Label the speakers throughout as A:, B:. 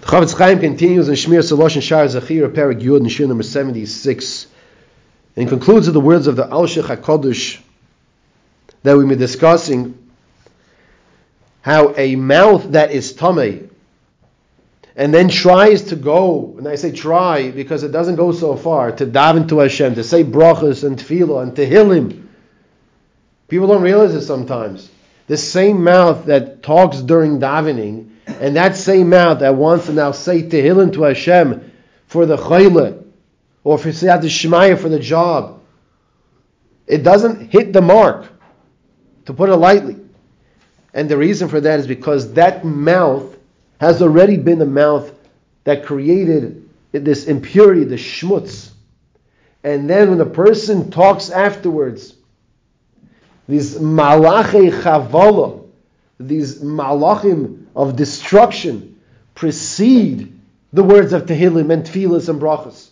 A: Chavetz Chaim continues in Shmir Salosh and Shar Zachir, Perek Yud, and Shir number 76, and concludes with the words of the Alshich HaKodesh that we've been discussing, how a mouth that is tamei and then tries to go, and I say try because it doesn't go so far, to daven to Hashem, to say brachas and tefillah and tehillim. People don't realize it sometimes. This same mouth that talks during davening, and that same mouth that wants to now say tehillim to Hashem for the chayle, or for Siyat Shemaya for the job, it doesn't hit the mark, to put it lightly. And the reason for that is because that mouth has already been the mouth that created this impurity, the shmutz. And then when the person talks afterwards, these malachei chavala, these malachim of destruction, precede the words of tehillim and tefillas and brachas.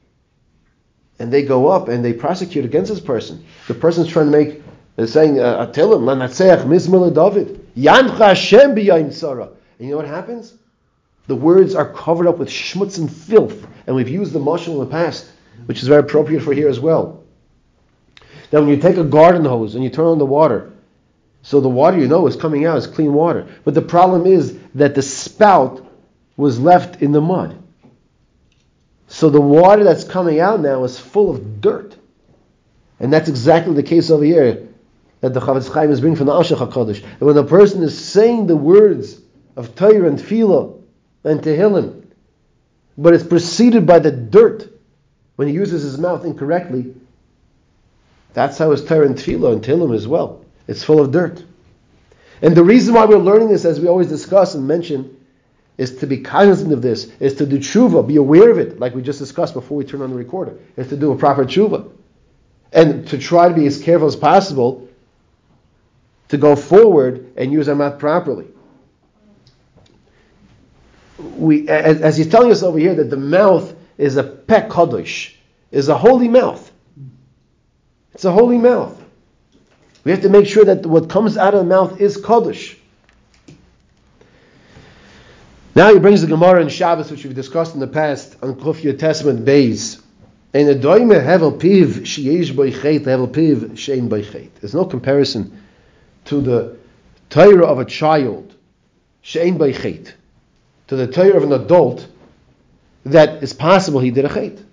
A: And they go up and they prosecute against this person. The person's trying to make, they're saying, Atilim, Lanatseach, Mizmor David, Yamcha Hashem b'yayim tzara. And you know what happens? The words are covered up with shmutz and filth. And we've used the mashal in the past, which is very appropriate for here as well. Now when you take a garden hose and you turn on the water, so the water is coming out is clean water. But the problem is that the spout was left in the mud. So the water that's coming out now is full of dirt. And that's exactly the case over here that the Chavetz Chaim is bringing from the Alshich HaKodesh. And when the person is saying the words of Torah and Tefillah and Tehillim, but it's preceded by the dirt when he uses his mouth incorrectly, that's how his Torah and Tefillah and Tehillim as well. It's full of dirt. And the reason why we're learning this, as we always discuss and mention, is to be cognizant of this, is to do tshuva, be aware of it, like we just discussed before we turn on the recorder, is to do a proper tshuva. And to try to be as careful as possible to go forward and use our mouth properly. As he's telling us over here that the mouth is a peh kadosh, is a holy mouth. It's a holy mouth. We have to make sure that what comes out of the mouth is kadosh. Now he brings the Gemara in Shabbos, which we've discussed in the past, on Kuf Yud Testament Beis. And a doime hevel piv sheyesh boichet hevel piv shein boichet. There's no comparison to the Torah of a child, shein boichet, to the Torah of an adult that is possible he did a chet.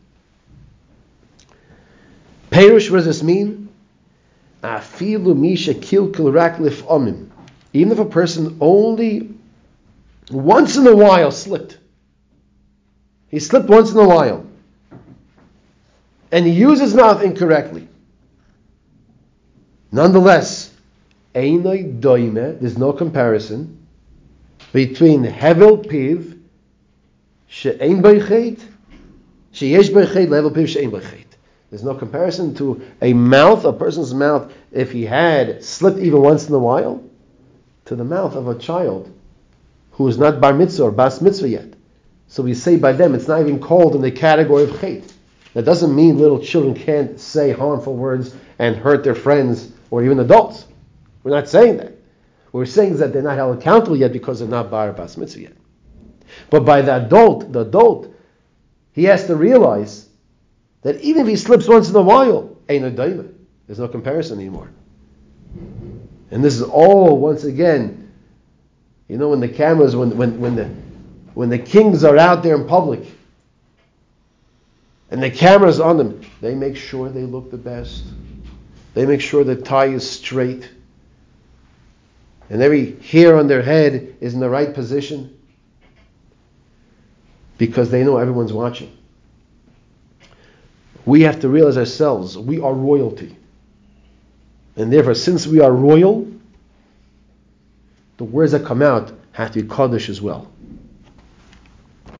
A: Perush, what does this mean? Afilu misha kilkil rak lif'omim. Even if a person only once in a while slipped. He slipped once in a while. And he used his mouth incorrectly. Nonetheless, einoi doime, there's no comparison between hevel piv she'ein boichet, sheyesh boichet, level piv she'ein boichet. There's no comparison to a mouth, a person's mouth, if he had slipped even once in a while, to the mouth of a child who is not bar mitzvah or bas mitzvah yet. So we say by them, it's not even called in the category of chet. That doesn't mean little children can't say harmful words and hurt their friends or even adults. We're not saying that. What we're saying is that they're not held accountable yet because they're not bar bas mitzvah yet. But by the adult, he has to realize that even if he slips once in a while, ain't a daima. There's no comparison anymore. And this is all, once again, when the cameras, when the kings are out there in public, and the camera's on them, they make sure they look the best. They make sure the tie is straight. And every hair on their head is in the right position. Because they know everyone's watching. We have to realize ourselves, we are royalty. And therefore, since we are royal, the words that come out have to be Kaddish as well.